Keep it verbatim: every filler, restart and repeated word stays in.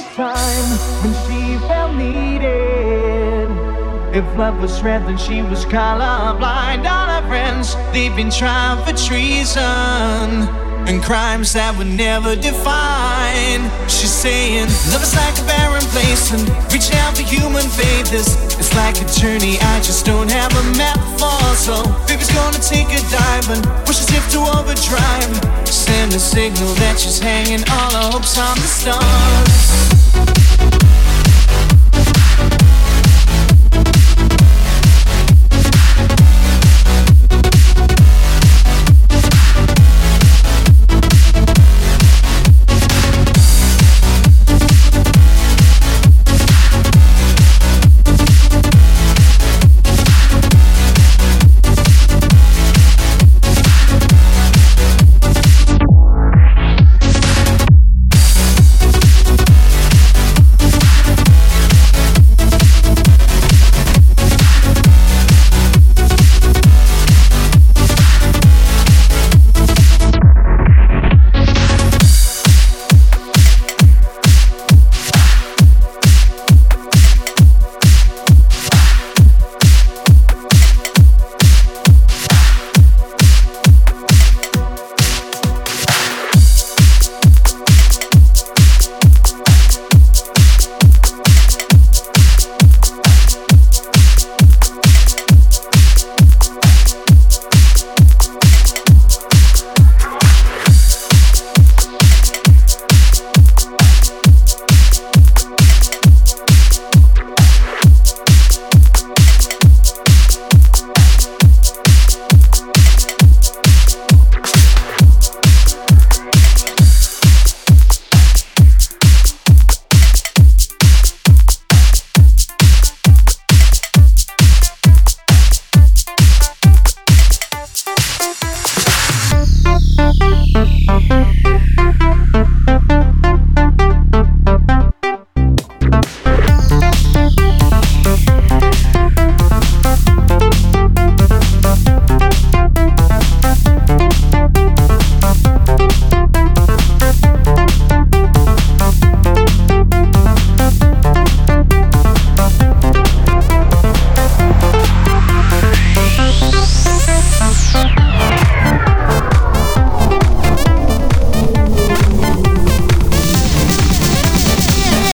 time when she felt needed. If love was red, then she was colorblind. All her friends, they've been trying for treason and crimes that were never defined. She's saying, love is like a barren place, and reaching out for human faith is it's like a journey I just don't have a map for. So baby's gonna take a dive and push as if to overdrive. Send a signal that she's hanging all her hopes on the stars.